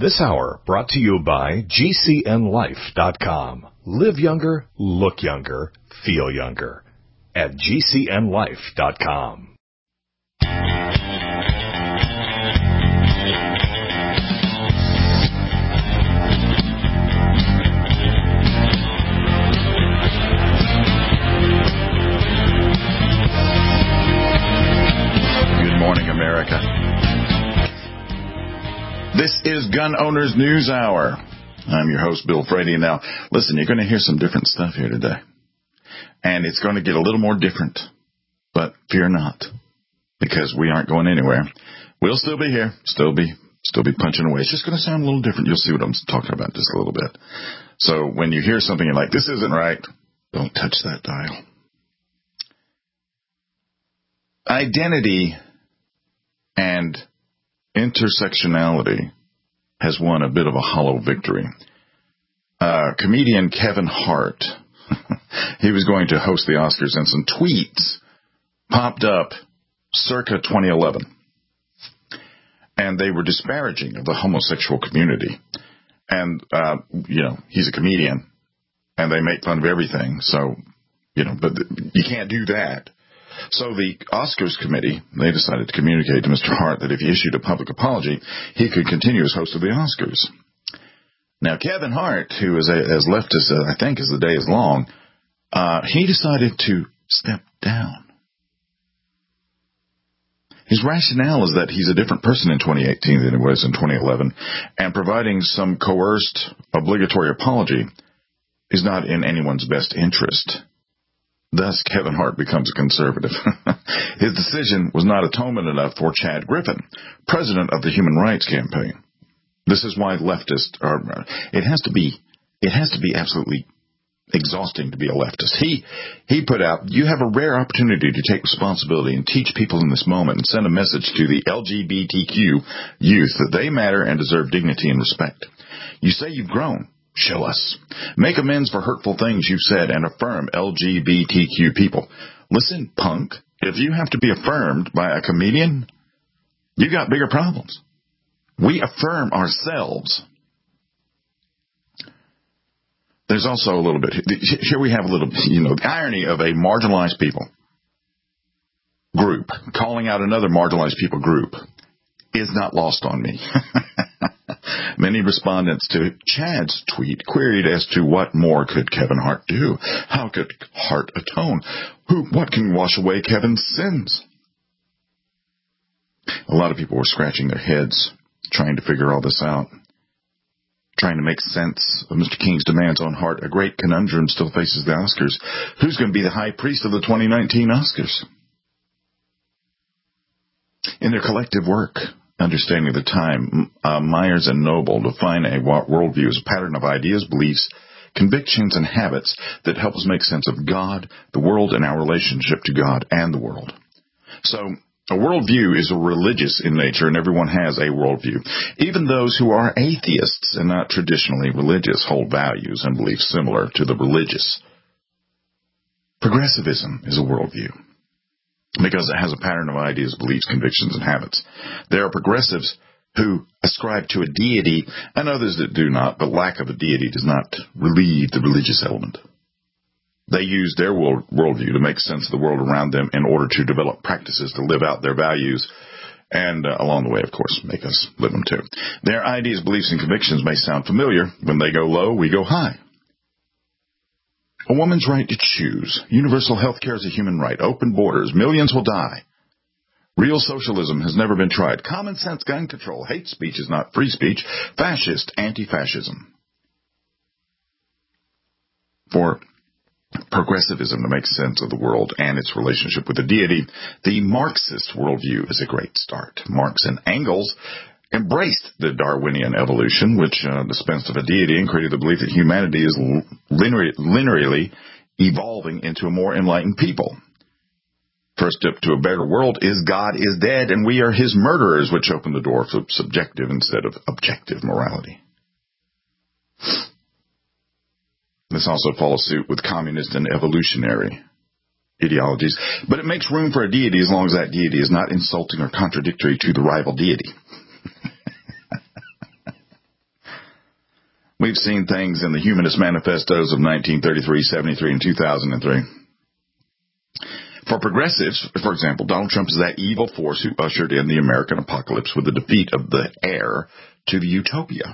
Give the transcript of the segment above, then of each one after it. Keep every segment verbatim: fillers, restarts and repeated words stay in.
This hour brought to you by G C N life dot com. Live younger, look younger, feel younger at G C N life dot com. Good morning, America. This is Gun Owners News Hour. I'm your host, Bill Frady. Now, listen, you're going to hear some different stuff here today. And it's going to get a little more different. But fear not, because we aren't going anywhere. We'll still be here, still be still be punching away. It's just going to sound a little different. You'll see what I'm talking about just a little bit. So when you hear something you're like, this isn't right, don't touch that dial. Identity and intersectionality has won a bit of a hollow victory. Uh, comedian Kevin Hart, he was going to host the Oscars, and some tweets popped up circa twenty eleven. And they were disparaging of the homosexual community. And, uh, you know, he's a comedian, and they make fun of everything. So, you know, but you can't do that. So the Oscars committee, they decided to communicate to Mister Hart that if he issued a public apology, he could continue as host of the Oscars. Now, Kevin Hart, who is a, as leftist, uh, I think, as the day is long, uh, he decided to step down. His rationale is that he's a different person in twenty eighteen than he was in twenty eleven, and providing some coerced, obligatory apology is not in anyone's best interest. Thus, Kevin Hart becomes a conservative. His decision was not atonement enough for Chad Griffin, president of the Human Rights Campaign. This is why leftists are, it has to be, it has to be absolutely exhausting to be a leftist. He, he put out, you have a rare opportunity to take responsibility and teach people in this moment and send a message to the L G B T Q youth that they matter and deserve dignity and respect. You say you've grown. Show us. Make amends for hurtful things you've said and affirm L G B T Q people. Listen, punk, if you have to be affirmed by a comedian, you got bigger problems. We affirm ourselves. There's also a little bit, here we have a little, you know, the irony of a marginalized people group calling out another marginalized people group is not lost on me. Many respondents to Chad's tweet queried as to what more could Kevin Hart do? How could Hart atone? Who, what can wash away Kevin's sins? A lot of people were scratching their heads, trying to figure all this out, trying to make sense of Mister King's demands on Hart. A great conundrum still faces the Oscars. Who's going to be the high priest of the twenty nineteen Oscars? In their collective work, Understanding the Time, uh, Myers and Noble define a worldview as a pattern of ideas, beliefs, convictions, and habits that help us make sense of God, the world, and our relationship to God and the world. So, a worldview is religious in nature, and everyone has a worldview. Even those who are atheists and not traditionally religious hold values and beliefs similar to the religious. Progressivism is a worldview, because it has a pattern of ideas, beliefs, convictions, and habits. There are progressives who ascribe to a deity and others that do not, but lack of a deity does not relieve the religious element. They use their world, worldview to make sense of the world around them in order to develop practices to live out their values and, uh, along the way, of course, make us live them too. Their ideas, beliefs, and convictions may sound familiar. When they go low, we go high. A woman's right to choose. Universal health care is a human right. Open borders. Millions will die. Real socialism has never been tried. Common sense gun control. Hate speech is not free speech. Fascist anti-fascism. For progressivism to make sense of the world and its relationship with the deity, the Marxist worldview is a great start. Marx and Engels embraced the Darwinian evolution, which uh, dispensed of a deity and created the belief that humanity is linear, linearly evolving into a more enlightened people. First step to a better world is God is dead and we are his murderers, which opened the door for subjective instead of objective morality. This also follows suit with communist and evolutionary ideologies, but it makes room for a deity as long as that deity is not insulting or contradictory to the rival deity. We've seen things in the Humanist Manifestos of nineteen thirty-three, seventy-three, and two thousand three. For progressives, for example, Donald Trump is that evil force who ushered in the American apocalypse with the defeat of the heir to the utopia.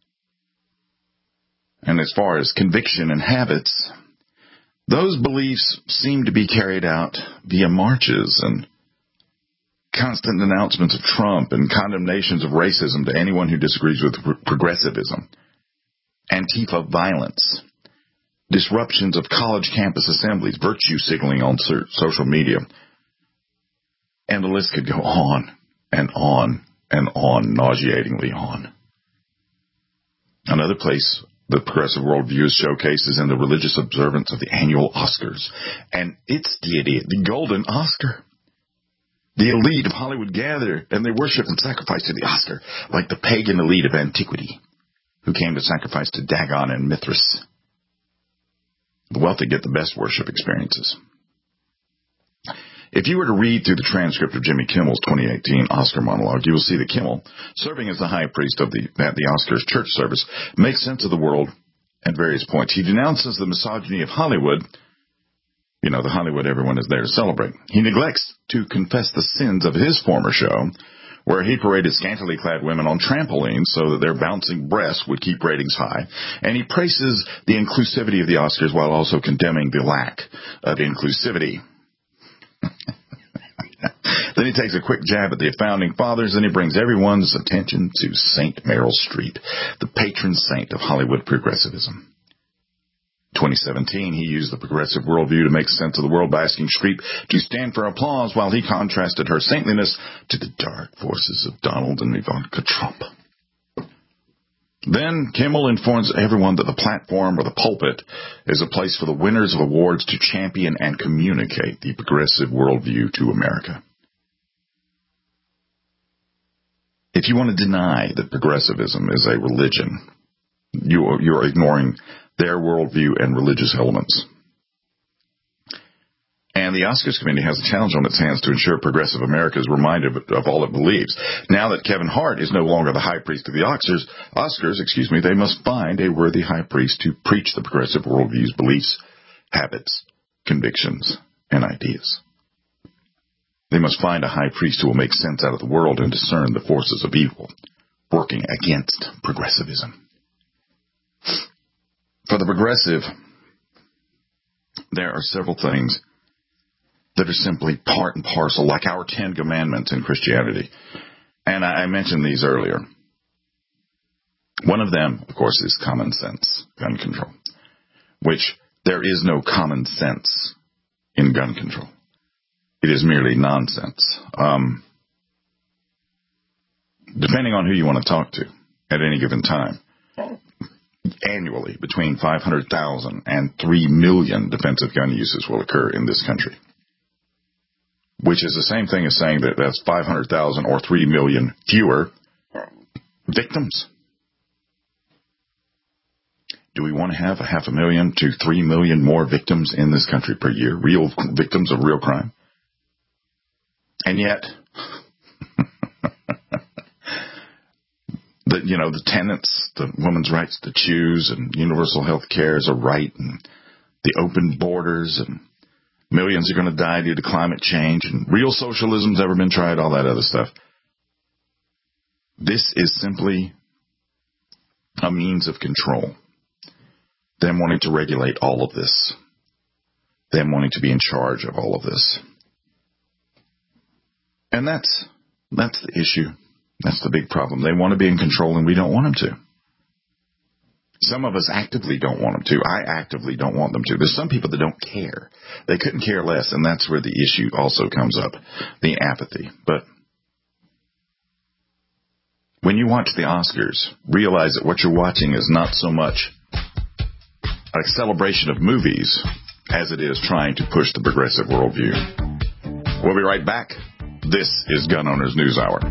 And as far as conviction and habits, those beliefs seem to be carried out via marches and constant announcements of Trump and condemnations of racism to anyone who disagrees with progressivism, Antifa violence, disruptions of college campus assemblies, virtue signaling on social media, and the list could go on and on and on, nauseatingly on. Another place the progressive worldview is showcased is in the religious observance of the annual Oscars and its deity, the Golden Oscar. The elite of Hollywood gather and they worship and sacrifice to the Oscar, like the pagan elite of antiquity who came to sacrifice to Dagon and Mithras. The wealthy get the best worship experiences. If you were to read through the transcript of Jimmy Kimmel's twenty eighteen Oscar monologue, you will see that Kimmel, serving as the high priest of the, at the Oscars church service, makes sense of the world at various points. He denounces the misogyny of Hollywood. You know, the Hollywood everyone is there to celebrate. He neglects to confess the sins of his former show, where he paraded scantily clad women on trampolines so that their bouncing breasts would keep ratings high. And he praises the inclusivity of the Oscars while also condemning the lack of inclusivity. Then he takes a quick jab at the founding fathers, and he brings everyone's attention to Saint Meryl Streep, the patron saint of Hollywood progressivism. twenty seventeen, he used the progressive worldview to make sense of the world by asking Streep to stand for applause while he contrasted her saintliness to the dark forces of Donald and Ivanka Trump. Then Kimmel informs everyone that the platform or the pulpit is a place for the winners of awards to champion and communicate the progressive worldview to America. If you want to deny that progressivism is a religion, you are, you are ignoring their worldview and religious elements. And the Oscars committee has a challenge on its hands to ensure progressive America is reminded of all it believes. Now that Kevin Hart is no longer the high priest of the Oscars, Oscars, excuse me, they must find a worthy high priest to preach the progressive worldview's beliefs, habits, convictions, and ideas. They must find a high priest who will make sense out of the world and discern the forces of evil working against progressivism. For the progressive, there are several things that are simply part and parcel, like our Ten Commandments in Christianity. And I mentioned these earlier. One of them, of course, is common sense, gun control, which there is no common sense in gun control. It is merely nonsense. Um, depending on who you want to talk to at any given time, annually, between five hundred thousand and three million defensive gun uses will occur in this country, which is the same thing as saying that that's five hundred thousand or three million fewer victims. Do we want to have a half a million to three million more victims in this country per year, real victims of real crime? And yet, the, you know, the tenets, the women's rights to choose and universal health care is a right, and the open borders, and millions are going to die due to climate change, and real socialism's ever been tried, all that other stuff. This is simply a means of control. Them wanting to regulate all of this. Them wanting to be in charge of all of this. And that's, that's the issue. That's the big problem. They want to be in control and we don't want them to. Some of us actively don't want them to. I actively don't want them to. There's some people that don't care. They couldn't care less, and that's where the issue also comes up, the apathy. But when you watch the Oscars, realize that what you're watching is not so much a celebration of movies as it is trying to push the progressive worldview. We'll be right back. This is Gun Owners News Hour.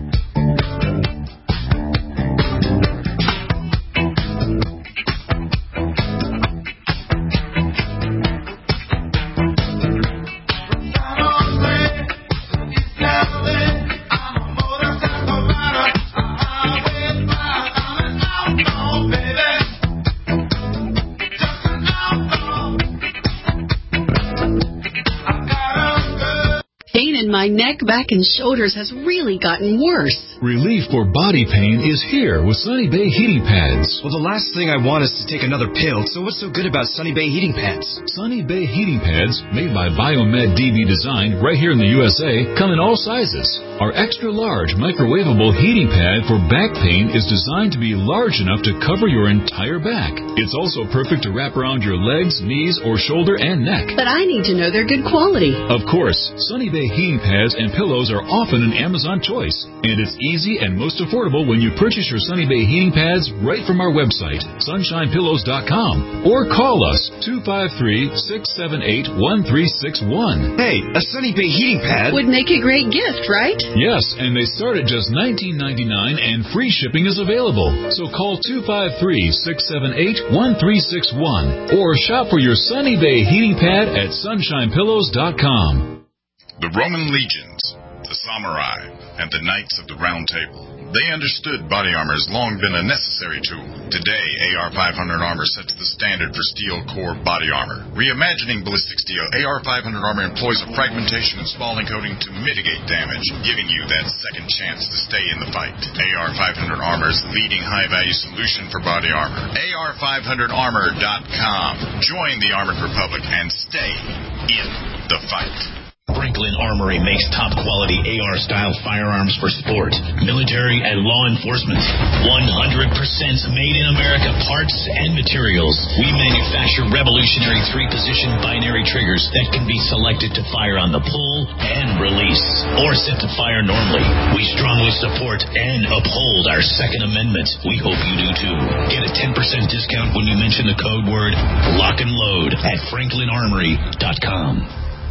My neck, back, and shoulders has really gotten worse. Relief for body pain is here with Sunny Bay Heating Pads. Well, the last thing I want is to take another pill, so what's so good about Sunny Bay Heating Pads? Sunny Bay Heating Pads, made by Biomed D B Design right here in the U S A, come in all sizes. Our extra-large microwavable heating pad for back pain is designed to be large enough to cover your entire back. It's also perfect to wrap around your legs, knees, or shoulder and neck. But I need to know they're good quality. Of course, Sunny Bay heating pads and pillows are often an Amazon choice, and it's easy and most affordable when you purchase your Sunny Bay heating pads right from our website, sunshine pillows dot com, or call us two five three, six seven eight, one three six one. Hey, a Sunny Bay heating pad would make a great gift, right? Yes, and they start at just nineteen ninety-nine, and free shipping is available. So call two five three, six seven eight, one three six one or shop for your Sunny Bay heating pad at sunshine pillows dot com. The Roman legions, the samurai, and the knights of the Round Table, they understood body armor has long been a necessary tool. Today, A R five hundred armor sets the standard for steel core body armor. Reimagining ballistic steel, A R five hundred armor employs a fragmentation and spalling coating to mitigate damage, giving you that second chance to stay in the fight. A R five hundred armor is the leading high-value solution for body armor. A R five hundred armor dot com. Join the Armored Republic and stay in the fight. Franklin Armory makes top-quality A R-style firearms for sport, military, and law enforcement. one hundred percent made-in-America parts and materials. We manufacture revolutionary three-position binary triggers that can be selected to fire on the pull and release, or set to fire normally. We strongly support and uphold our Second Amendment. We hope you do, too. Get a ten percent discount when you mention the code word LOCK and LOAD at franklin armory dot com.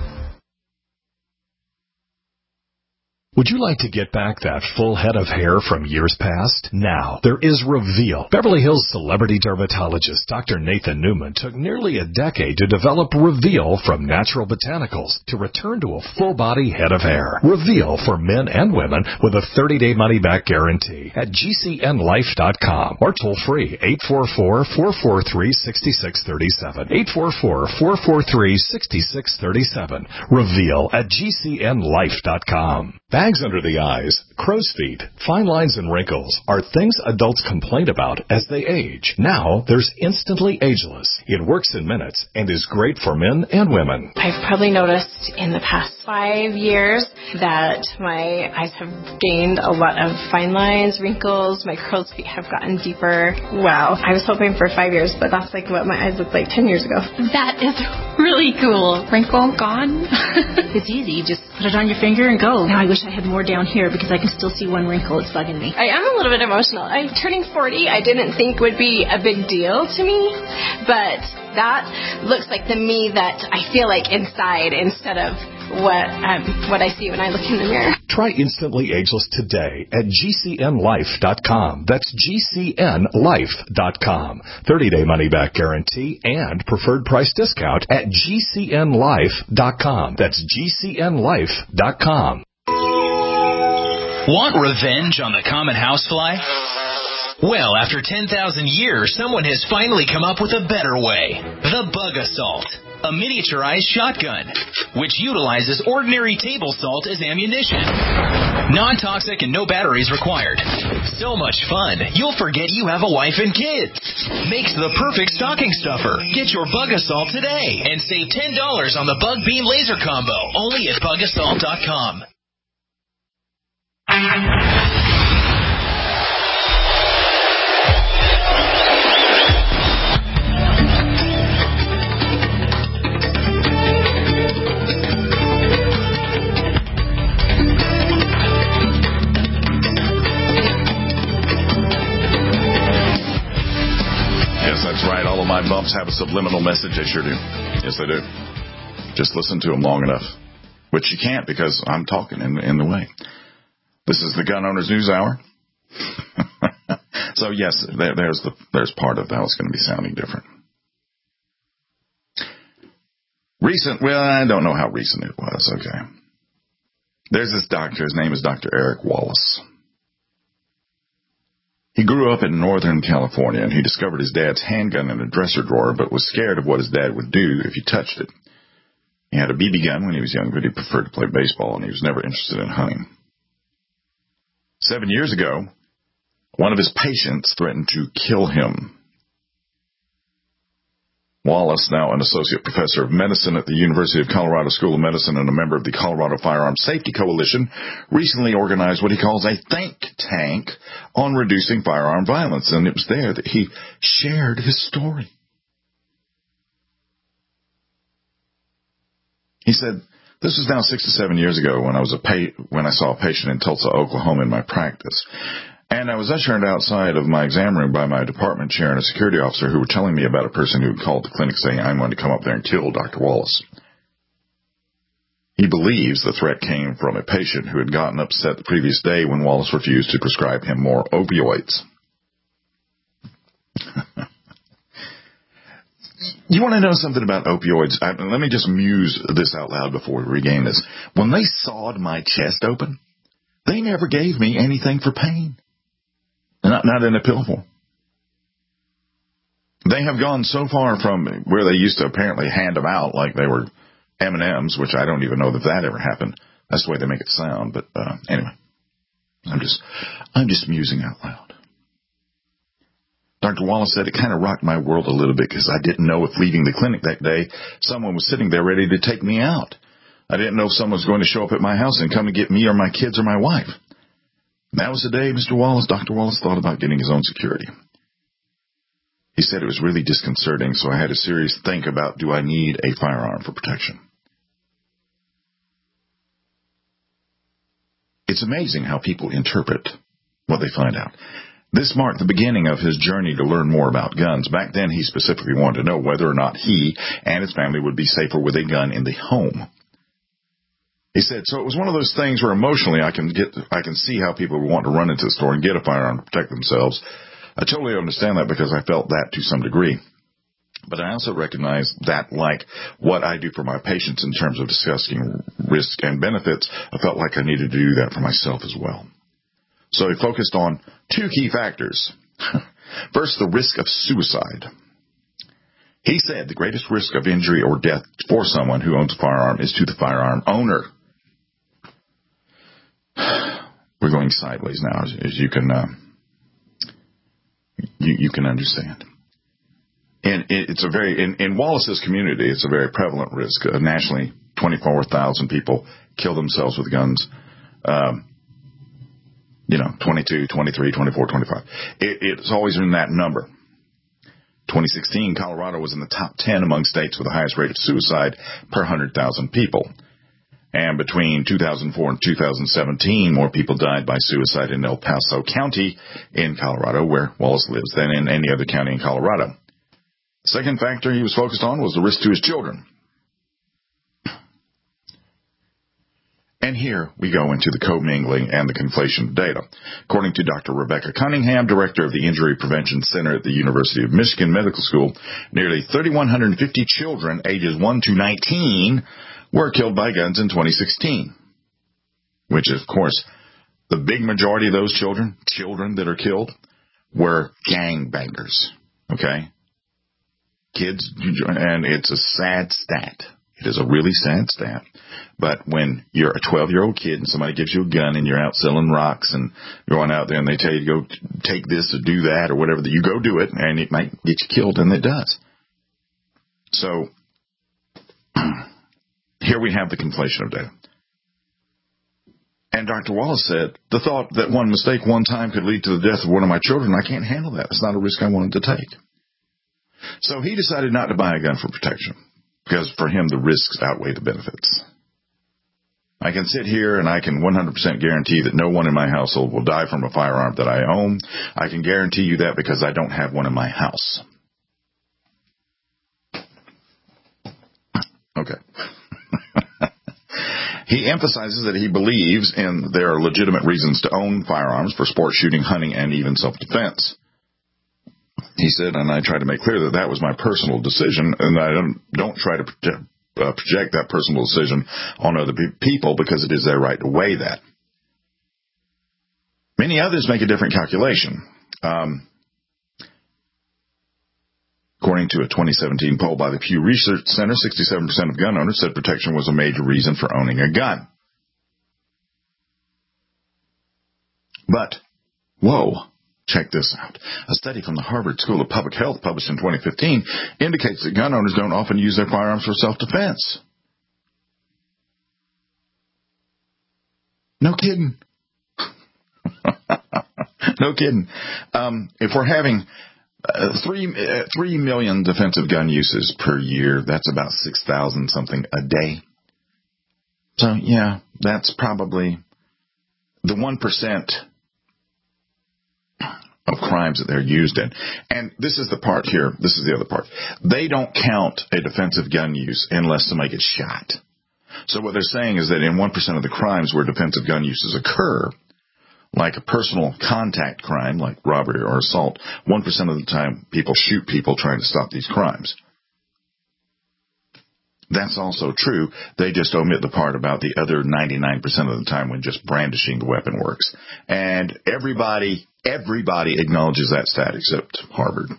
Would you like to get back that full head of hair from years past? Now, there is Reveal. Beverly Hills celebrity dermatologist Doctor Nathan Newman took nearly a decade to develop Reveal from natural botanicals to return to a full-body head of hair. Reveal for men and women with a thirty-day money-back guarantee at G C N life dot com or toll-free eight four four, four four three, six six three seven. eight four four, four four three, six six three seven. Reveal at G C N life dot com. Bags under the eyes, crow's feet, fine lines and wrinkles are things adults complain about as they age. Now, there's Instantly Ageless. It works in minutes and is great for men and women. I've probably noticed in the past five years that my eyes have gained a lot of fine lines, wrinkles, my crow's feet have gotten deeper. Wow. I was hoping for five years, but that's like what my eyes looked like ten years ago. That is really cool. Wrinkle gone. It's easy. You just put it on your finger and go. Now I wish I had more down here because I can still see one wrinkle. It's bugging me. I am a little bit emotional. I'm turning forty. I didn't think would be a big deal to me, but that looks like the me that I feel like inside instead of what um, what I see when I look in the mirror. Try Instantly Ageless today at G C N life dot com. That's G C N life dot com. thirty-day money-back guarantee and preferred price discount at G C N life dot com. That's G C N life dot com. Want revenge on the common housefly? Well, after ten thousand years, someone has finally come up with a better way. The Bug Assault, a miniaturized shotgun, which utilizes ordinary table salt as ammunition. Non-toxic and no batteries required. So much fun, you'll forget you have a wife and kids. Makes the perfect stocking stuffer. Get your Bug Assault today and save ten dollars on the Bug Beam Laser Combo, only at bug assault dot com. Yes, that's right. All of my bumps have a subliminal message. They sure do. Yes, they do. Just listen to them long enough. Which you can't because I'm talking in, in the way. This is the Gun Owners News Hour. So, yes, there, there's the there's part of how it's going to be sounding different. Recent, well, I don't know how recent it was. Okay. There's this doctor. His name is Doctor Eric Wallace. He grew up in Northern California, and he discovered his dad's handgun in a dresser drawer, but was scared of what his dad would do if he touched it. He had a B B gun when he was young, but he preferred to play baseball, and he was never interested in hunting. Seven years ago, one of his patients threatened to kill him. Wallace, now an associate professor of medicine at the University of Colorado School of Medicine and a member of the Colorado Firearm Safety Coalition, recently organized what he calls a think tank on reducing firearm violence, and it was there that he shared his story. He said, "This was now six to seven years ago when I was a pa- when I saw a patient in Tulsa, Oklahoma in my practice. And I was ushered outside of my exam room by my department chair and a security officer who were telling me about a person who had called the clinic saying, 'I'm going to come up there and kill Doctor Wallace.' He believes the threat came from a patient who had gotten upset the previous day when Wallace refused to prescribe him more opioids." You want to know something about opioids? I, let me just muse this out loud before we regain this. When they sawed my chest open, they never gave me anything for pain. Not, not in a pill form. They have gone so far from where they used to apparently hand them out like they were M and M's, which I don't even know that that ever happened. That's the way they make it sound. But uh, anyway, I'm just, I'm just musing out loud. Doctor Wallace said it kind of rocked my world a little bit because I didn't know if leaving the clinic that day, someone was sitting there ready to take me out. I didn't know if someone was going to show up at my house and come and get me or my kids or my wife. That was the day Mister Wallace, Doctor Wallace, thought about getting his own security. He said it was really disconcerting, so I had a serious think about, do I need a firearm for protection? It's amazing how people interpret what they find out. This marked the beginning of his journey to learn more about guns. Back then, he specifically wanted to know whether or not he and his family would be safer with a gun in the home. He said, so it was one of those things where emotionally I can get, I can see how people would want to run into the store and get a firearm to protect themselves. I totally understand that because I felt that to some degree. But I also recognize that, like what I do for my patients in terms of discussing risk and benefits, I felt like I needed to do that for myself as well. So he focused on two key factors. First, the risk of suicide. He said the greatest risk of injury or death for someone who owns a firearm is to the firearm owner. We're going sideways now, as, as you can uh, you, you can understand. And it, it's a very in, in Wallace's community, it's a very prevalent risk. Uh, nationally, twenty-four thousand people kill themselves with guns. Um, you know, twenty-two, twenty-three, twenty-four, twenty-five. It, it's always in that number. twenty sixteen, Colorado was in the top ten among states with the highest rate of suicide per one hundred thousand people. And between two thousand four and two thousand seventeen, more people died by suicide in El Paso County in Colorado, where Wallace lives, than in any other county in Colorado. The second factor he was focused on was the risk to his children. And here we go into the commingling and the conflation of data. According to Doctor Rebecca Cunningham, director of the Injury Prevention Center at the University of Michigan Medical School, nearly three thousand one hundred fifty children ages one to nineteen were killed by guns in twenty sixteen, which is, of course, the big majority of those children, children that are killed, were gangbangers, okay? Kids, and it's a sad stat. It is a really sad stat. But when you're a twelve-year-old kid and somebody gives you a gun and you're out selling rocks and you're going out there and they tell you to go take this or do that or whatever, that you go do it and it might get you killed, and it does. So here we have the conflation of data. And Doctor Wallace said, the thought that one mistake one time could lead to the death of one of my children, I can't handle that. It's not a risk I wanted to take. So he decided not to buy a gun for protection, because for him the risks outweigh the benefits. I can sit here and I can one hundred percent guarantee that no one in my household will die from a firearm that I own. I can guarantee you that because I don't have one in my house. Okay. He emphasizes that he believes in there are legitimate reasons to own firearms for sport shooting, hunting, and even self-defense. He said, and I try to make clear that that was my personal decision, and I don't, don't try to project, uh, project that personal decision on other pe- people because it is their right to weigh that. Many others make a different calculation. Um, according According to a twenty seventeen poll by the Pew Research Center, sixty-seven percent of gun owners said protection was a major reason for owning a gun. But, whoa, check this out. A study from the Harvard School of Public Health published in twenty fifteen indicates that gun owners don't often use their firearms for self-defense. No kidding. No kidding. Um, if we're having uh, three uh, three million defensive gun uses per year, that's about six thousand something a day. So yeah, that's probably the one percent of crimes that they're used in. And this is the part here. This is the other part. They don't count a defensive gun use unless somebody gets shot. So what they're saying is that in one percent of the crimes where defensive gun uses occur, like a personal contact crime, like robbery or assault, one percent of the time people shoot people trying to stop these crimes. That's also true. They just omit the part about the other ninety-nine percent of the time when just brandishing the weapon works. And everybody, everybody acknowledges that stat except Harvard.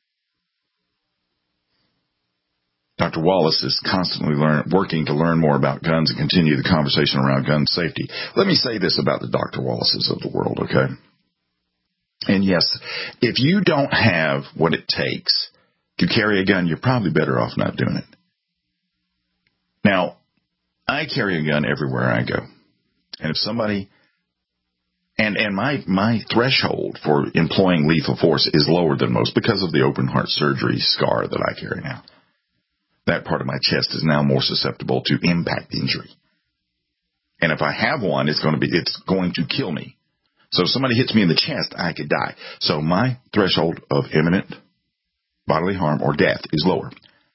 Doctor Wallace is constantly learn, working to learn more about guns and continue the conversation around gun safety. Let me say this about the Doctor Wallaces of the world, okay? And yes, if you don't have what it takes to carry a gun, you're probably better off not doing it. Now, I carry a gun everywhere I go. And if somebody... And, and my, my threshold for employing lethal force is lower than most because of the open heart surgery scar that I carry now. That part of my chest is now more susceptible to impact injury. And if I have one, it's going to be, it's going to kill me. So if somebody hits me in the chest, I could die. So my threshold of imminent bodily harm or death is lower.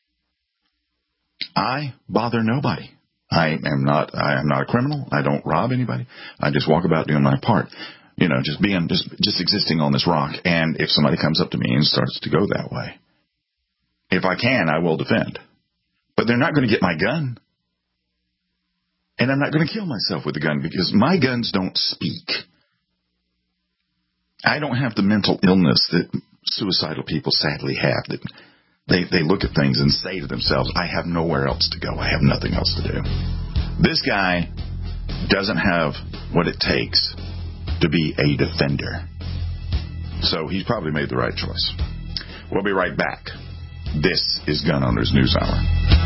I bother nobody. I am not, I am not a criminal. I don't rob anybody. I just walk about doing my part. You know, just being, just, just existing on this rock. And if somebody comes up to me and starts to go that way, if I can, I will defend. But they're not going to get my gun. And I'm not going to kill myself with a gun because my guns don't speak. I don't have the mental illness that suicidal people sadly have. That they, they look at things and say to themselves, I have nowhere else to go. I have nothing else to do. This guy doesn't have what it takes to be a defender. So he's probably made the right choice. We'll be right back. This is Gun Owners News Hour.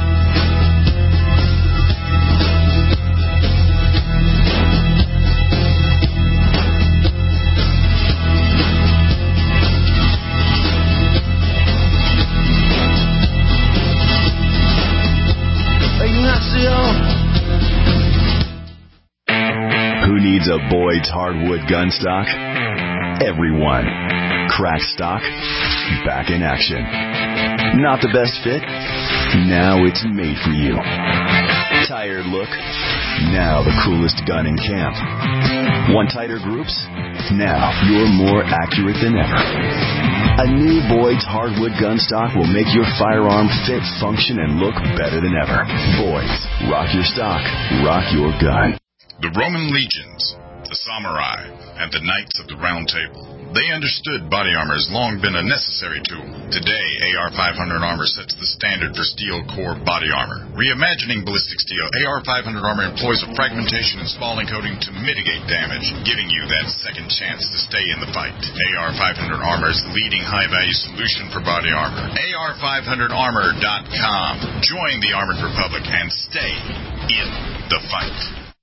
Who needs a Boyd's hardwood gun stock? Everyone. Cracked stock, back in action. Not the best fit? Now it's made for you. Tired look? Now the coolest gun in camp. Want tighter groups? Now you're more accurate than ever. A new Boyd's hardwood gun stock will make your firearm fit, function, and look better than ever. Boyd's. Rock your stock. Rock your gun. The Roman legions, the samurai, and the knights of the Round Table. They understood body armor has long been a necessary tool. Today, A R five hundred armor sets the standard for steel core body armor. Reimagining ballistic steel, A R five hundred armor employs a fragmentation and spalling coating to mitigate damage, giving you that second chance to stay in the fight. A R five hundred armor is the leading high-value solution for body armor. A R five hundred armor dot com. Join the Armored Republic and stay in the fight.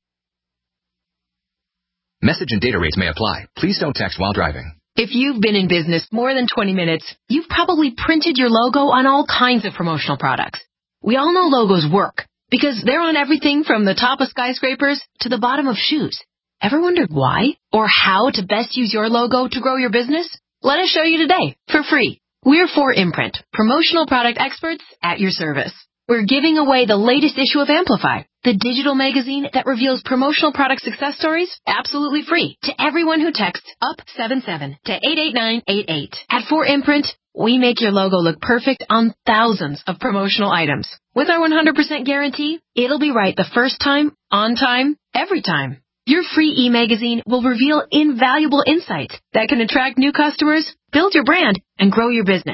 Message and data rates may apply. Please don't text while driving. If you've been in business more than twenty minutes, you've probably printed your logo on all kinds of promotional products. We all know logos work because they're on everything from the top of skyscrapers to the bottom of shoes. Ever wondered why or how to best use your logo to grow your business? Let us show you today for free. We're four Imprint, promotional product experts at your service. We're giving away the latest issue of Amplify, the digital magazine that reveals promotional product success stories absolutely free to everyone who texts U P seven seven to eight eight nine eight eight. At four Imprint, we make your logo look perfect on thousands of promotional items. With our one hundred percent guarantee, it'll be right the first time, on time, every time. Your free e-magazine will reveal invaluable insights that can attract new customers, build your brand, and grow your business.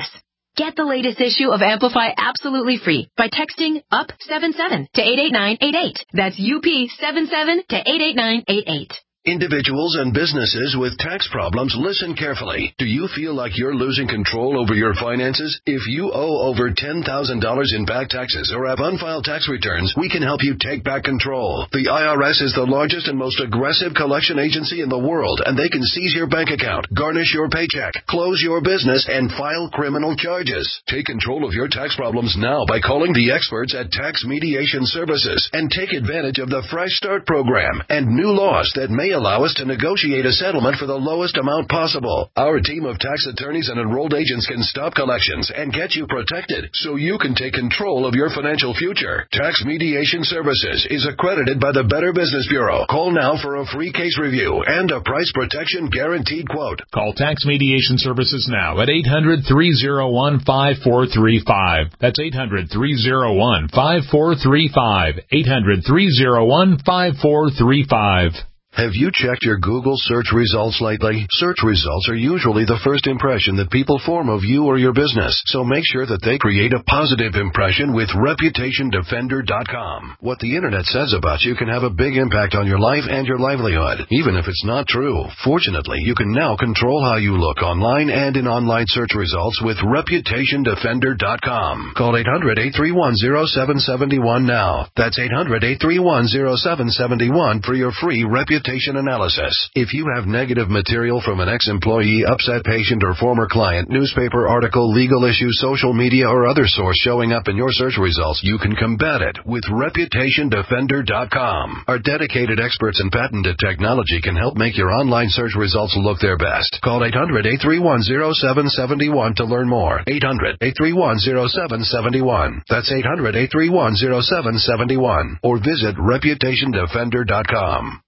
Get the latest issue of Amplify absolutely free by texting U P seven seven to eight eight nine eight eight. That's U P seven seven to eight eight nine eight eight. Individuals and businesses with tax problems, listen carefully. Do you feel like you're losing control over your finances? If you owe over ten thousand dollars in back taxes or have unfiled tax returns, we can help you take back control. The I R S is the largest and most aggressive collection agency in the world, and they can seize your bank account, garnish your paycheck, close your business, and file criminal charges. Take control of your tax problems now by calling the experts at Tax Mediation Services and take advantage of the Fresh Start program and new laws that may allow us to negotiate a settlement for the lowest amount possible. Our team of tax attorneys and enrolled agents can stop collections and get you protected so you can take control of your financial future. Tax Mediation Services is accredited by the Better Business Bureau. Call now for a free case review and a price protection guaranteed quote. Call Tax Mediation Services now at eight hundred, three oh one, five four three five. That's eight hundred, three oh one, five four three five. eight hundred, three oh one, five four three five. Have you checked your Google search results lately? Search results are usually the first impression that people form of you or your business, so make sure that they create a positive impression with Reputation Defender dot com. What the Internet says about you can have a big impact on your life and your livelihood, even if it's not true. Fortunately, you can now control how you look online and in online search results with Reputation Defender dot com. Call eight hundred, eight three one, oh seven seven one now. That's eight hundred, eight three one, oh seven seven one for your free Reputation analysis. If you have negative material from an ex-employee, upset patient, or former client, newspaper article, legal issue, social media, or other source showing up in your search results, you can combat it with Reputation Defender dot com. Our dedicated experts in patented technology can help make your online search results look their best. Call eight hundred, eight three one, oh seven seven one to learn more. eight hundred, eight three one, oh seven seven one. That's eight hundred, eight three one, oh seven seven one. Or visit Reputation Defender dot com.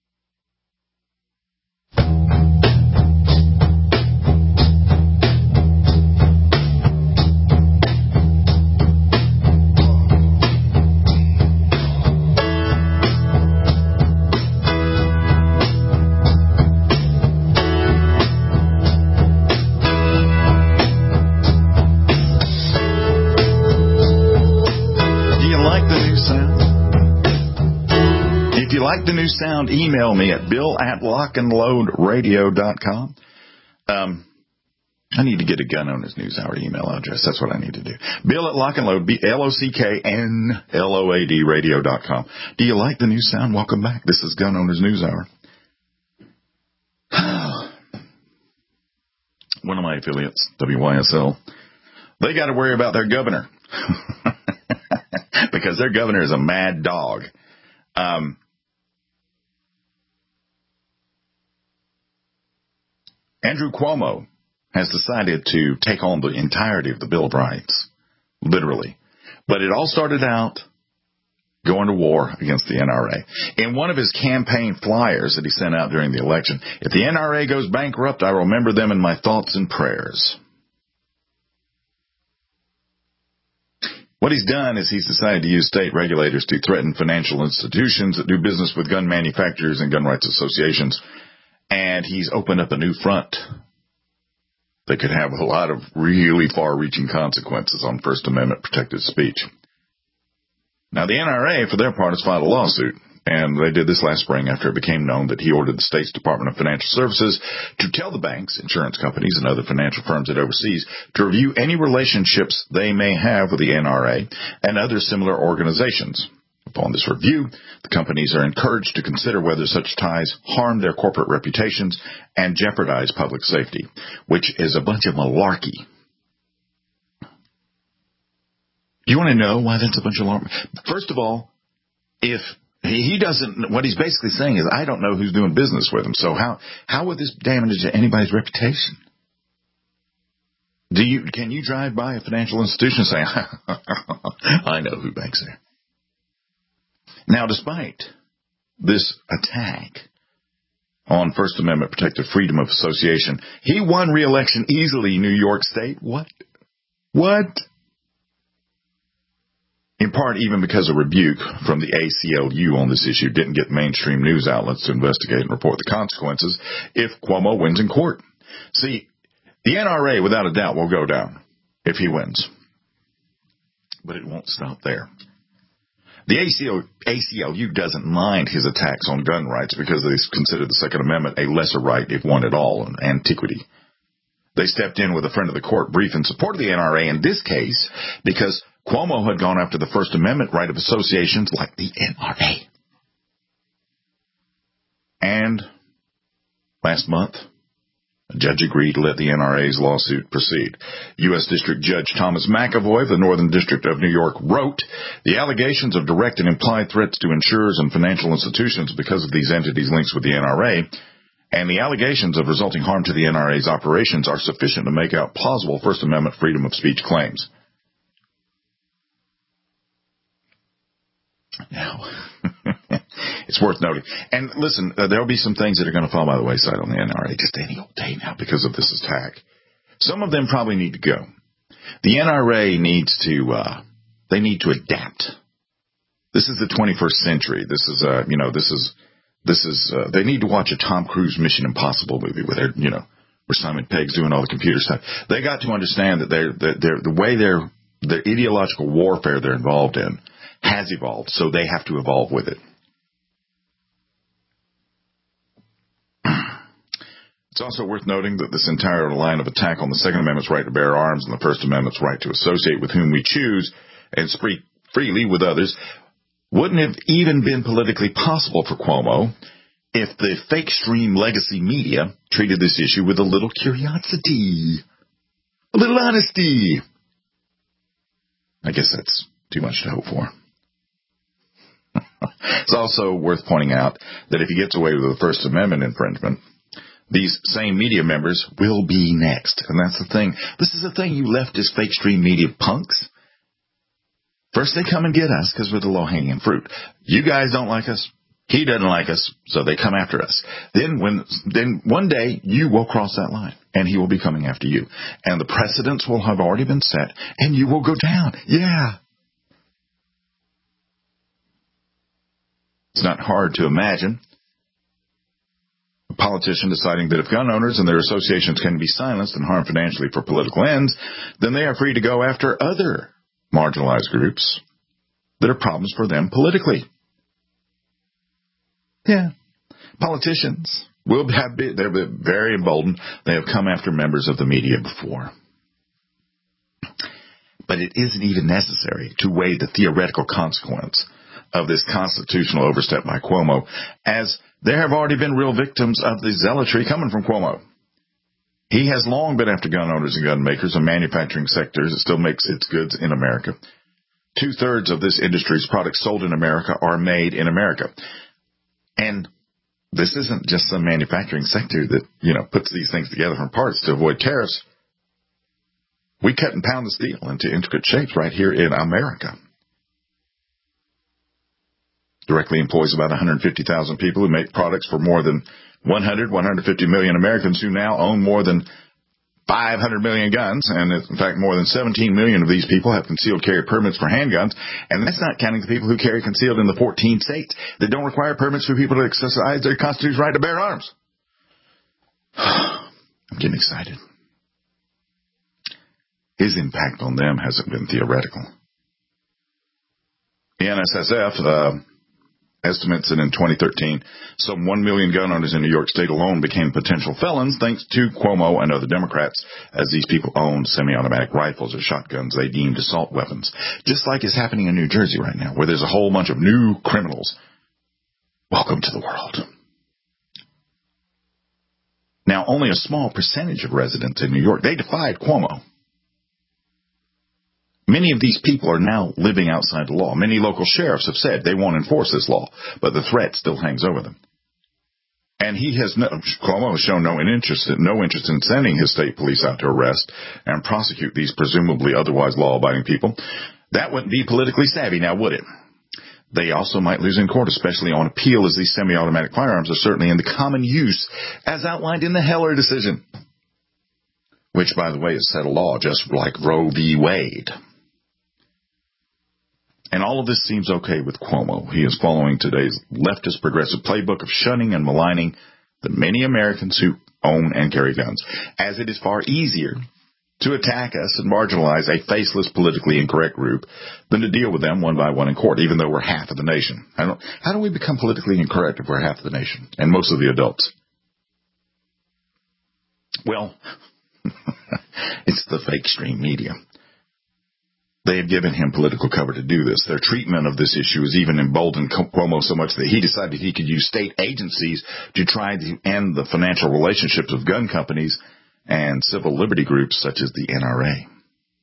Like the new sound, email me at bill at lock and load radio dot com. Um, I need to get a Gun Owners News Hour email address. That's what I need to do. Bill at lock and load, B L O C K N L O A D radio dot com. Do you like the new sound? Welcome back. This is Gun Owners News Hour. One of my affiliates, W Y S L, they got to worry about their governor because their governor is a mad dog. Um, Andrew Cuomo has decided to take on the entirety of the Bill of Rights, literally. But it all started out going to war against the N R A. In one of his campaign flyers that he sent out during the election, if the N R A goes bankrupt, I remember them in my thoughts and prayers. What he's done is he's decided to use state regulators to threaten financial institutions that do business with gun manufacturers and gun rights associations. And he's opened up a new front that could have a lot of really far-reaching consequences on First Amendment protected speech. Now, the N R A, for their part, has filed a lawsuit, and they did this last spring after it became known that he ordered the state's Department of Financial Services to tell the banks, insurance companies, and other financial firms it oversees to review any relationships they may have with the N R A and other similar organizations. Upon this review, the companies are encouraged to consider whether such ties harm their corporate reputations and jeopardize public safety, which is a bunch of malarkey. Do you want to know why that's a bunch of malarkey? First of all, if he doesn't, what he's basically saying is, I don't know who's doing business with him, so how, how would this damage anybody's reputation? Do you, can you drive by a financial institution and say, I know who banks there? Now, despite this attack on First Amendment protected freedom of association, he won re-election easily in New York State. What? What? In part, even because a rebuke from the A C L U on this issue didn't get mainstream news outlets to investigate and report the consequences if Cuomo wins in court. See, the N R A, without a doubt, will go down. if he wins. But it won't stop there. The A C L U doesn't mind his attacks on gun rights because they consider the Second Amendment a lesser right, if one at all, an antiquity. They stepped in with a friend of the court brief in support of the N R A in this case because Cuomo had gone after the First Amendment right of associations like the N R A. And last month, a judge agreed to let the N R A's lawsuit proceed. U S District Judge Thomas McAvoy of the Northern District of New York wrote, the allegations of direct and implied threats to insurers and financial institutions because of these entities' links with the N R A and the allegations of resulting harm to the N R A's operations are sufficient to make out plausible First Amendment freedom of speech claims. Now, it's worth noting. And listen, uh, there'll be some things that are going to fall by the wayside on the N R A just any old day now because of this attack. Some of them probably need to go. The N R A needs to, uh, they need to adapt. This is the twenty-first century. This is, uh, you know, this is, this is, uh, they need to watch a Tom Cruise Mission Impossible movie where they're, you know, where Simon Pegg's doing all the computer stuff. They got to understand that they're, that they're, the way they're, the ideological warfare they're involved in has evolved, so they have to evolve with it. It's also worth noting that this entire line of attack on the Second Amendment's right to bear arms and the First Amendment's right to associate with whom we choose and speak freely with others wouldn't have even been politically possible for Cuomo if the fake stream legacy media treated this issue with a little curiosity, a little honesty. I guess that's too much to hope for. It's also worth pointing out that if he gets away with the First Amendment infringement, these same media members will be next. And that's the thing. This is the thing, you leftist fake stream media punks. First they come and get us because we're the low-hanging fruit. You guys don't like us. He doesn't like us, so they come after us. Then when, then one day you will cross that line and he will be coming after you. And the precedents will have already been set and you will go down. Yeah. It's not hard to imagine a politician deciding that if gun owners and their associations can be silenced and harmed financially for political ends, then they are free to go after other marginalized groups that are problems for them politically. Yeah. Politicians will have been, they're very emboldened. They have come after members of the media before. But it isn't even necessary to weigh the theoretical consequence of this constitutional overstep by Cuomo, as there have already been real victims of the zealotry coming from Cuomo. He has long been after gun owners and gun makers and manufacturing sectors that still makes its goods in America. Two-thirds of this industry's products sold in America are made in America. And this isn't just some manufacturing sector that, you know, puts these things together from parts to avoid tariffs. We cut and pound the steel into intricate shapes right here in America. Directly employs about one hundred fifty thousand people who make products for more than one hundred, one hundred fifty million Americans who now own more than five hundred million guns. And in fact, more than seventeen million of these people have concealed carry permits for handguns. And that's not counting the people who carry concealed in the fourteen states that don't require permits for people to exercise their constitutional right to bear arms. I'm getting excited. His impact on them hasn't been theoretical. The N S S F, uh, estimates that in twenty thirteen, some one million gun owners in New York State alone became potential felons thanks to Cuomo and other Democrats, as these people owned semi-automatic rifles or shotguns they deemed assault weapons. Just like is happening in New Jersey right now, where there's a whole bunch of new criminals. Welcome to the world. Now, only a small percentage of residents in New York, they defied Cuomo. Many of these people are now living outside the law. Many local sheriffs have said they won't enforce this law, but the threat still hangs over them. And he has no, Cuomo has shown no interest, no interest in sending his state police out to arrest and prosecute these presumably otherwise law-abiding people. That wouldn't be politically savvy, now would it? They also might lose in court, especially on appeal, as these semi-automatic firearms are certainly in the common use, as outlined in the Heller decision, which, by the way, is set a law just like Roe v. Wade. And all of this seems okay with Cuomo. He is following today's leftist progressive playbook of shunning and maligning the many Americans who own and carry guns, as it is far easier to attack us and marginalize a faceless, politically incorrect group than to deal with them one by one in court, even though we're half of the nation. I don't, how do we become politically incorrect if we're half of the nation and most of the adults? Well, it's the fake stream media. They have given him political cover to do this. Their treatment of this issue has even emboldened Cuomo so much that he decided he could use state agencies to try to end the financial relationships of gun companies and civil liberty groups such as the N R A.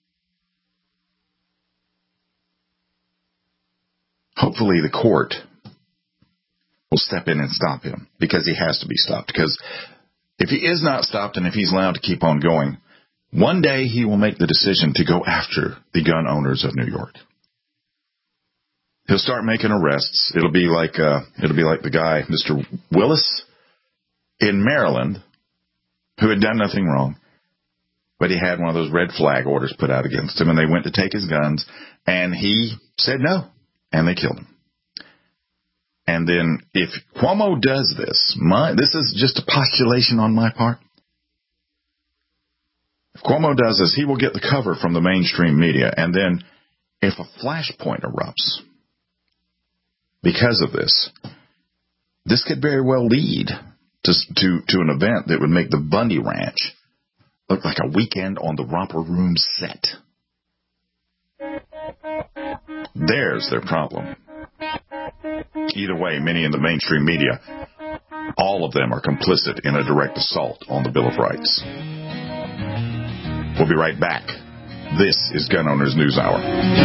Hopefully the court will step in and stop him, because he has to be stopped. Because if he is not stopped and if he's allowed to keep on going, one day he will make the decision to go after the gun owners of New York. He'll start making arrests. It'll be like uh, it'll be like the guy, Mister Willis, in Maryland, who had done nothing wrong, but he had one of those red flag orders put out against him, and they went to take his guns, and he said no, and they killed him. And then if Cuomo does this, my, this is just a postulation on my part. If Cuomo does this, he will get the cover from the mainstream media. And then if a flashpoint erupts because of this, this could very well lead to, to, to an event that would make the Bundy Ranch look like a weekend on the Romper Room set. There's their problem. Either way, many in the mainstream media, all of them are complicit in a direct assault on the Bill of Rights. We'll be right back. This is Gun Owners News Hour.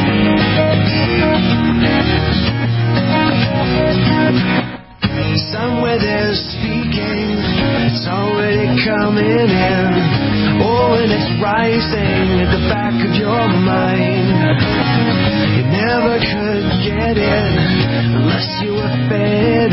Somewhere they're speaking, it's already coming in. Oh, and it's rising at the back of your mind. You never could get in unless you were fed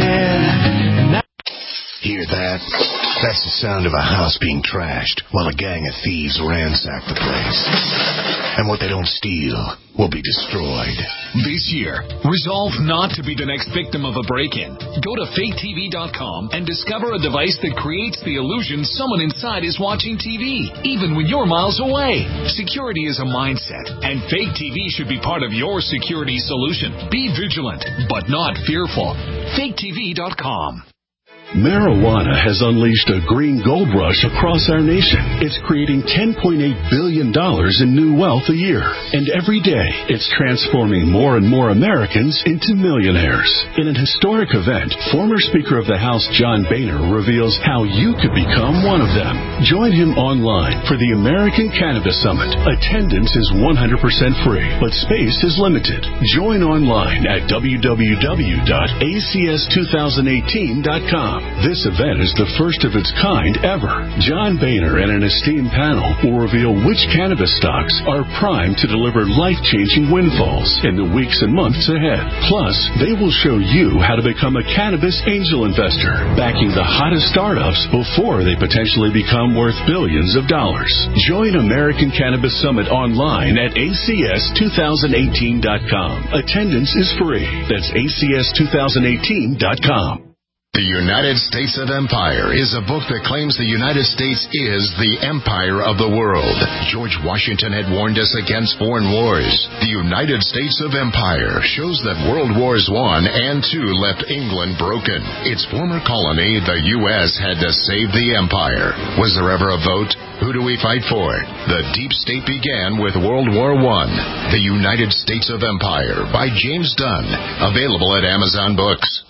in. Hear that? That's the sound of a house being trashed while a gang of thieves ransack the place. And what they don't steal will be destroyed. This year, resolve not to be the next victim of a break-in. Go to fake T V dot com and discover a device that creates the illusion someone inside is watching T V, even when you're miles away. Security is a mindset, and Fake T V should be part of your security solution. Be vigilant, but not fearful. fake T V dot com. Marijuana has unleashed a green gold rush across our nation. It's creating ten point eight billion dollars in new wealth a year. And every day, it's transforming more and more Americans into millionaires. In an historic event, former Speaker of the House John Boehner reveals how you could become one of them. Join him online for the American Cannabis Summit. Attendance is one hundred percent free, but space is limited. Join online at w w w dot a c s two thousand eighteen dot com. This event is the first of its kind ever. John Boehner and an esteemed panel will reveal which cannabis stocks are primed to deliver life-changing windfalls in the weeks and months ahead. Plus, they will show you how to become a cannabis angel investor, backing the hottest startups before they potentially become worth billions of dollars. Join American Cannabis Summit online at a c s two thousand eighteen dot com. Attendance is free. That's a c s two thousand eighteen dot com. The United States of Empire is a book that claims the United States is the empire of the world. George Washington had warned us against foreign wars. The United States of Empire shows that World Wars One and Two left England broken. Its former colony, the U S, had to save the empire. Was there ever a vote? Who do we fight for? The deep state began with World War One. The United States of Empire by James Dunn. Available at Amazon Books.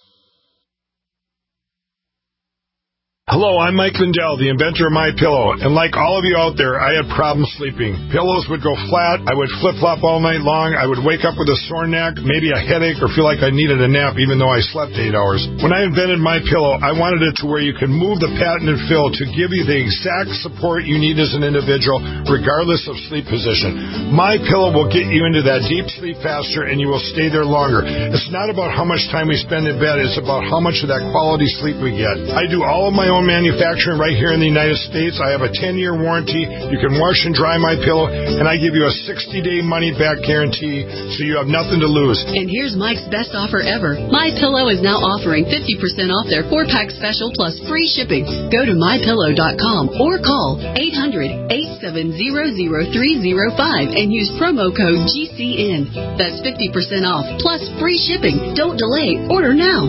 Hello, I'm Mike Lindell, the inventor of MyPillow, and like all of you out there, I had problems sleeping. Pillows would go flat, I would flip-flop all night long, I would wake up with a sore neck, maybe a headache, or feel like I needed a nap even though I slept eight hours. When I invented MyPillow, I wanted it to where you can move the patented fill to give you the exact support you need as an individual, regardless of sleep position. MyPillow will get you into that deep sleep faster, and you will stay there longer. It's not about how much time we spend in bed, it's about how much of that quality sleep we get. I do all of my own own manufacturing right here in the United States. I have a ten-year warranty. You can wash and dry my pillow, and I give you a sixty-day money-back guarantee, so you have nothing to lose. And here's Mike's best offer ever. My Pillow is now offering fifty percent off their four-pack special plus free shipping. Go to my pillow dot com or call eight hundred, eight seven zero, zero three zero five and use promo code G C N. That's fifty percent off plus free shipping. Don't delay. Order now.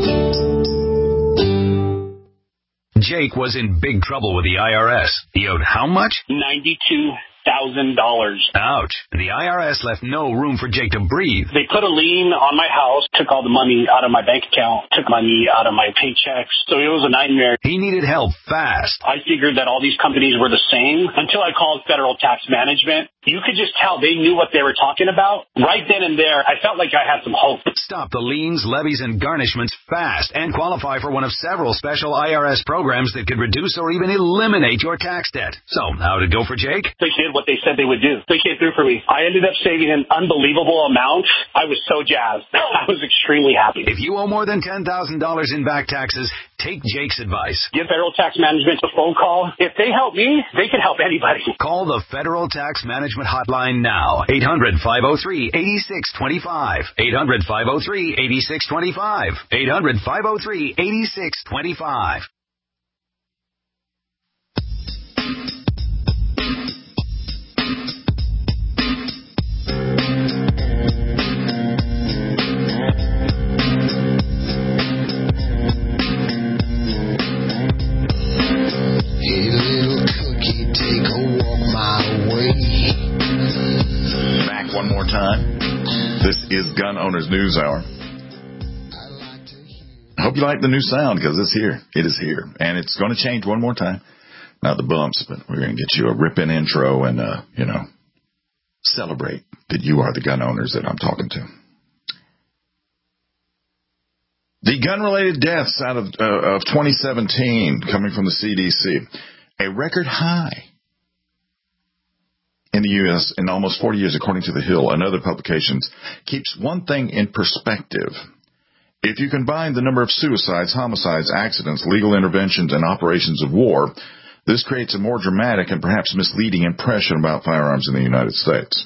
Jake was in big trouble with the I R S. He owed how much? ninety-two thousand dollars. Ouch. The I R S left no room for Jake to breathe. They put a lien on my house, took all the money out of my bank account, took money out of my paychecks. So it was a nightmare. He needed help fast. I figured that all these companies were the same until I called Federal Tax Management. You could just tell they knew what they were talking about. Right then and there, I felt like I had some hope. Stop the liens, levies, and garnishments fast and qualify for one of several special I R S programs that could reduce or even eliminate your tax debt. So, how'd it go for Jake? They did what they said they would do. They came through for me. I ended up saving an unbelievable amount. I was so jazzed. I was extremely happy. If you owe more than ten thousand dollars in back taxes, take Jake's advice. Give Federal Tax Management a phone call. If they help me, they can help anybody. Call the Federal Tax Management Hotline now. eight hundred, five oh three, eight six two five. eight hundred, five oh three, eight six two five. eight hundred, five oh three, eight six two five. Back one more time. This is Gun Owners News Hour. I hope you like the new sound because it's here. It is here. And it's going to change one more time. Not the bumps, but we're going to get you a ripping intro and, uh, you know, celebrate that you are the gun owners that I'm talking to. The gun-related deaths out of, uh, of twenty seventeen coming from the C D C, a record high in the U S in almost forty years, according to The Hill and other publications, keeps one thing in perspective. If you combine the number of suicides, homicides, accidents, legal interventions, and operations of war, this creates a more dramatic and perhaps misleading impression about firearms in the United States.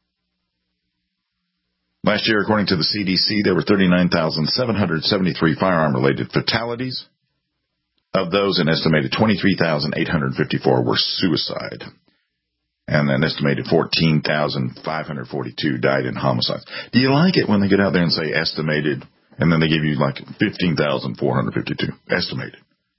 Last year, according to the C D C, there were thirty-nine thousand seven hundred seventy-three firearm-related fatalities. Of those, an estimated twenty-three thousand eight hundred fifty-four were suicide. And an estimated fourteen thousand five hundred forty-two died in homicides. Do you like it when they get out there and say estimated, and then they give you like fifteen thousand four hundred fifty-two? Estimated.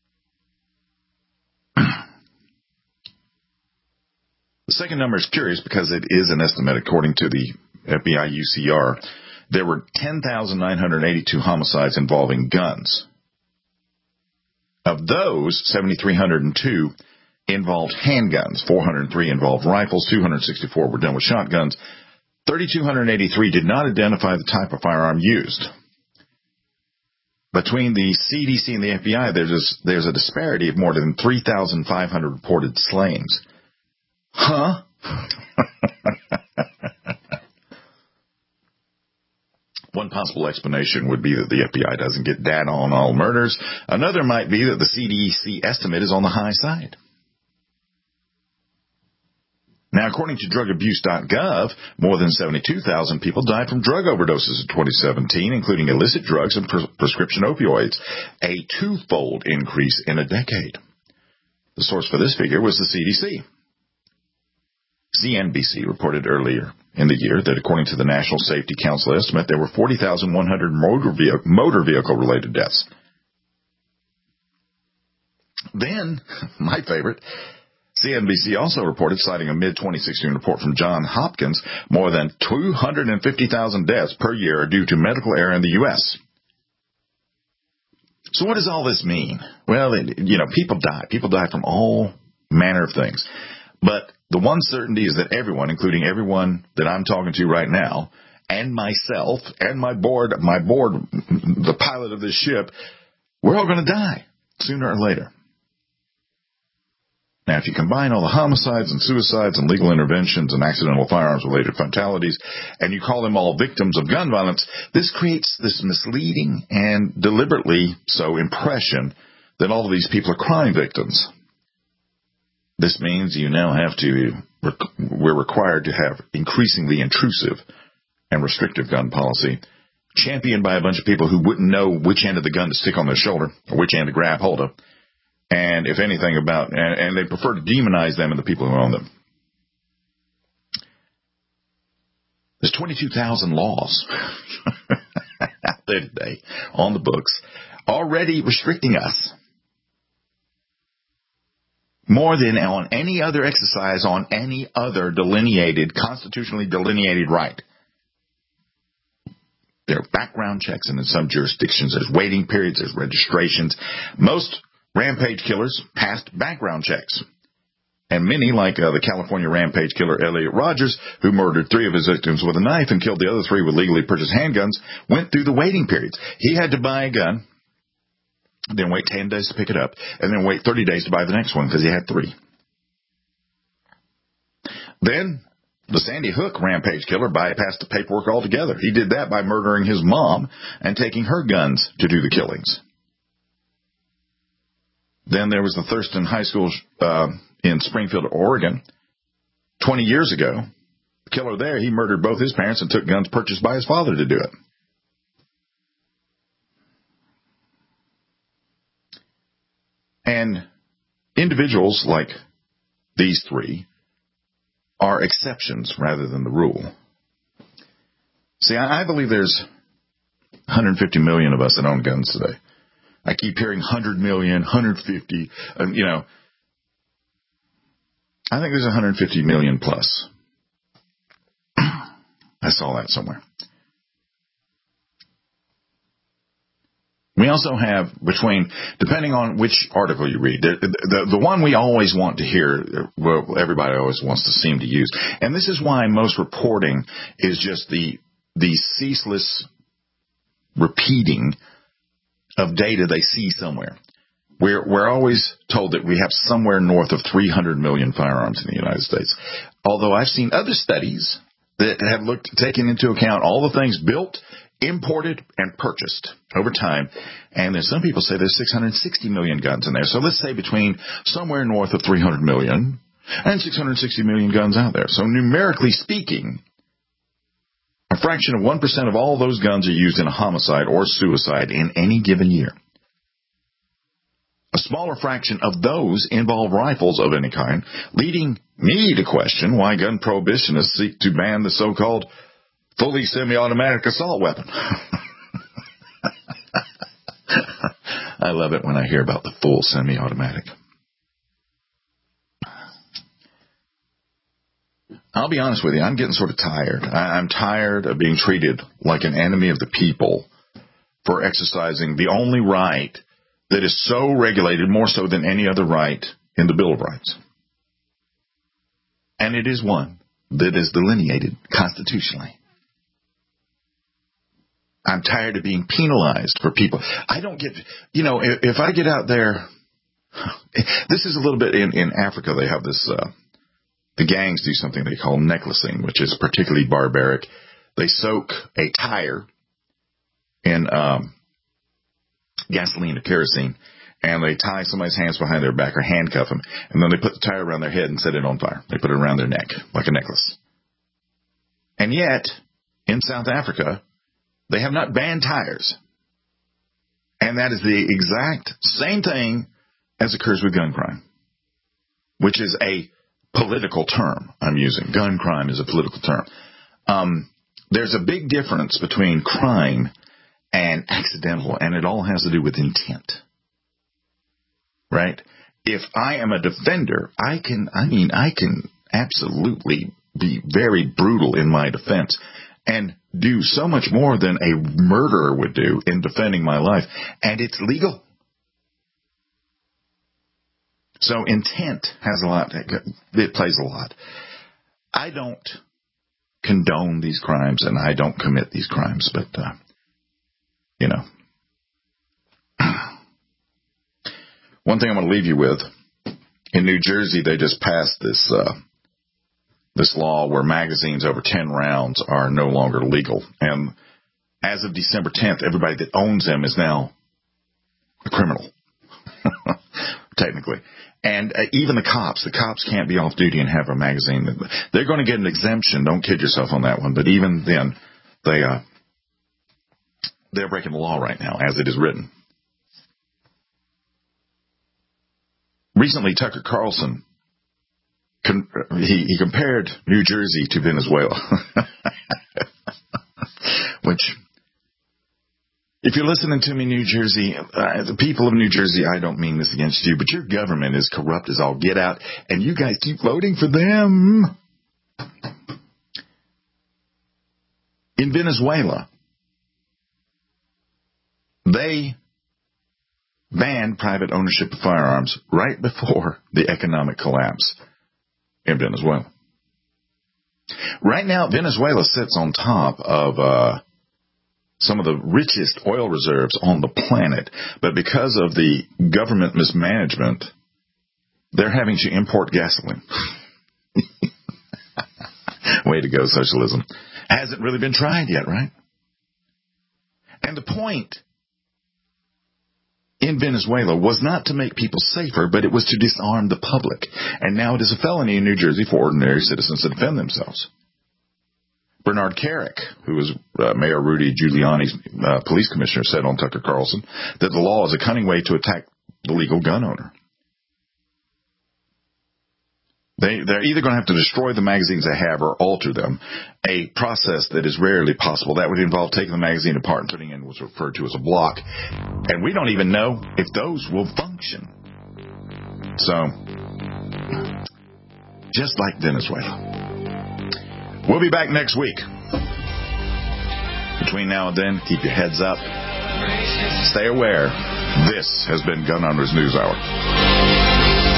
The second number is curious because it is an estimate. According to the F B I U C R, there were ten thousand nine hundred eighty-two homicides involving guns. Of those, seven thousand three hundred two involved handguns, four hundred three involved rifles, two hundred sixty-four were done with shotguns, three thousand two hundred eighty-three did not identify the type of firearm used. Between the C D C and the F B I, there's a, there's a disparity of more than three thousand five hundred reported slayings. Huh? One possible explanation would be that the F B I doesn't get data on all murders. Another might be that the C D C estimate is on the high side. Now, according to drug abuse dot gov, more than seventy-two thousand people died from drug overdoses in twenty seventeen, including illicit drugs and pre- prescription opioids, a twofold increase in a decade. The source for this figure was the C D C. C N B C reported earlier in the year that according to the National Safety Council estimate, there were forty thousand one hundred motor vehicle, motor vehicle-related deaths. Then, my favorite, C N B C also reported, citing a mid twenty sixteen report from Johns Hopkins, more than two hundred fifty thousand deaths per year are due to medical error in the U S So what does all this mean? Well, it, you know, people die. People die from all manner of things. But the one certainty is that everyone, including everyone that I'm talking to right now, and myself, and my board, my board, the pilot of this ship, we're all going to die sooner or later. Now, if you combine all the homicides and suicides and legal interventions and accidental firearms-related fatalities, and you call them all victims of gun violence, this creates this misleading and deliberately so impression that all of these people are crime victims. This means you now have to, we're required to have increasingly intrusive and restrictive gun policy, championed by a bunch of people who wouldn't know which end of the gun to stick on their shoulder or which end to grab hold of. And if anything about, and, and they prefer to demonize them and the people who own them. There's twenty-two thousand laws out there today on the books already restricting us more than on any other exercise on any other delineated, constitutionally delineated right. There are background checks, and in some jurisdictions there's waiting periods, there's registrations. Most rampage killers passed background checks. And many, like uh, the California rampage killer Elliot Rogers, who murdered three of his victims with a knife and killed the other three with legally purchased handguns, went through the waiting periods. He had to buy a gun, then wait ten days to pick it up, and then wait thirty days to buy the next one because he had three. Then the Sandy Hook rampage killer bypassed the paperwork altogether. He did that by murdering his mom and taking her guns to do the killings. Then there was the Thurston High School uh, in Springfield, Oregon. Twenty years ago, the killer there, he murdered both his parents and took guns purchased by his father to do it. And individuals like these three are exceptions rather than the rule. See, I believe there's one hundred fifty million of us that own guns today. I keep hearing one hundred million, one hundred fifty, um, you know. I think there's one hundred fifty million plus. I saw that somewhere. We also have between, depending on which article you read, the, the, the one we always want to hear, well, everybody always wants to seem to use, and this is why most reporting is just the the ceaseless repeating of data they see somewhere. We're, we're always told that we have somewhere north of three hundred million firearms in the United States. Although I've seen other studies that have looked, taken into account all the things built, imported, and purchased over time. And then some people say there's six hundred sixty million guns in there. So let's say between somewhere north of three hundred million and six hundred sixty million guns out there. So numerically speaking, a fraction of one percent of all those guns are used in a homicide or suicide in any given year. A smaller fraction of those involve rifles of any kind, leading me to question why gun prohibitionists seek to ban the so-called fully semi-automatic assault weapon. I love it when I hear about the full semi-automatic. I'll be honest with you, I'm getting sort of tired. I'm tired of being treated like an enemy of the people for exercising the only right that is so regulated, more so than any other right in the Bill of Rights. And it is one that is delineated constitutionally. I'm tired of being penalized for people. I don't get, you know, if, if I get out there, this is a little bit in, in Africa, they have this, uh, the gangs do something they call necklacing, which is particularly barbaric. They soak a tire in um, gasoline or kerosene, and they tie somebody's hands behind their back or handcuff them, and then they put the tire around their head and set it on fire. They put it around their neck like a necklace. And yet, in South Africa, they have not banned tires. And that is the exact same thing as occurs with gun crime, which is a political term I'm using. Gun crime is a political term. Um, there's a big difference between crime and accidental, and it all has to do with intent. Right? If I am a defender, I can, I mean, I can absolutely be very brutal in my defense and do so much more than a murderer would do in defending my life, and it's legal. So intent has a lot, it plays a lot. I don't condone these crimes, and I don't commit these crimes, but, uh, you know. One thing I'm going to leave you with, in New Jersey, they just passed this, uh, this law where magazines over ten rounds are no longer legal. And as of December tenth, everybody that owns them is now a criminal. technically. And uh, even the cops, the cops can't be off duty and have a magazine. They're going to get an exemption. Don't kid yourself on that one. But even then, they, uh, they're breaking the law right now as it is written. Recently, Tucker Carlson, con- he, he compared New Jersey to Venezuela. Which, if you're listening to me, New Jersey, uh, the people of New Jersey, I don't mean this against you, but your government is corrupt as all get out, and you guys keep voting for them. In Venezuela, they banned private ownership of firearms right before the economic collapse in Venezuela. Right now, Venezuela sits on top of uh, some of the richest oil reserves on the planet, but because of the government mismanagement, they're having to import gasoline. Way to go, socialism. Hasn't really been tried yet, right? And the point in Venezuela was not to make people safer, but it was to disarm the public. And now it is a felony in New Jersey for ordinary citizens to defend themselves. Bernard Kerik, who was uh, Mayor Rudy Giuliani's uh, police commissioner, said on Tucker Carlson that the law is a cunning way to attack the legal gun owner. They, they're either going to have to destroy the magazines they have or alter them, a process that is rarely possible. That would involve taking the magazine apart and putting in what's referred to as a block. And we don't even know if those will function. So, just like Venezuela. We'll be back next week. Between now and then, keep your heads up. Stay aware. This has been Gun Owners News Hour.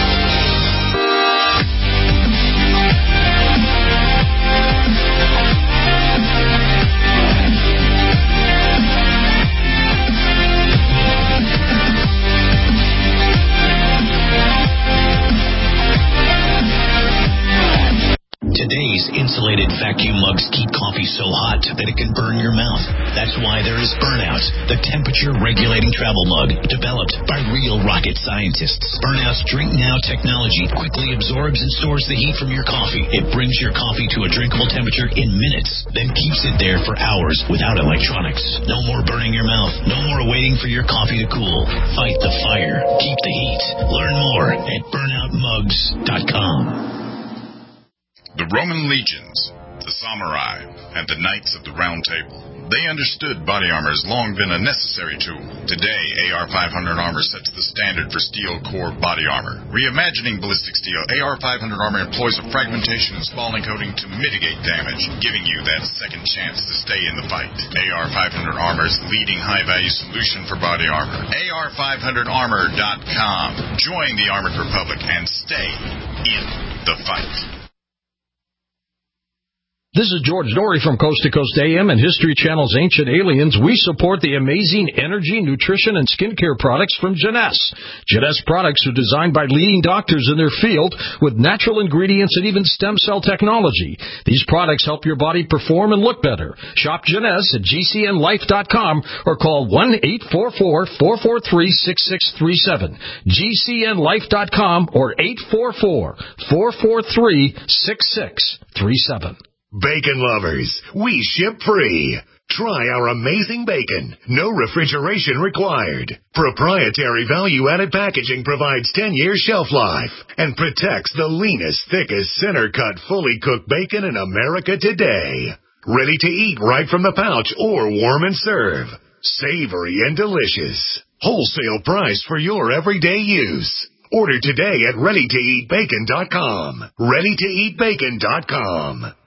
Today's insulated vacuum mugs keep coffee so hot that it can burn your mouth. That's why there is Burnout, the temperature-regulating travel mug developed by real rocket scientists. Burnout's Drink Now technology quickly absorbs and stores the heat from your coffee. It brings your coffee to a drinkable temperature in minutes, then keeps it there for hours without electronics. No more burning your mouth. No more waiting for your coffee to cool. Fight the fire. Keep the heat. Learn more at burnout mugs dot com. The Roman legions, the samurai, and the knights of the Round Table. They understood body armor has long been a necessary tool. Today, A R five hundred armor sets the standard for steel core body armor. Reimagining ballistic steel, A R five hundred armor employs a fragmentation and spalling coating to mitigate damage, giving you that second chance to stay in the fight. A R five hundred Armor's leading high-value solution for body armor. A R five hundred armor dot com. Join the Armored Republic and stay in the fight. This is George Dory from Coast to Coast A M and History Channel's Ancient Aliens. We support the amazing energy, nutrition, and skincare products from Jeunesse. Jeunesse products are designed by leading doctors in their field with natural ingredients and even stem cell technology. These products help your body perform and look better. Shop Jeunesse at G C N life dot com or call one eight four four, four four three, six six three seven. G C N life dot com or eight four four, four four three, six six three seven. Bacon lovers, we ship free. Try our amazing bacon. No refrigeration required. Proprietary value-added packaging provides ten years shelf life and protects the leanest, thickest, center-cut, fully cooked bacon in America today. Ready to eat right from the pouch or warm and serve. Savory and delicious. Wholesale price for your everyday use. Order today at ready to eat bacon dot com. ready to eat bacon dot com.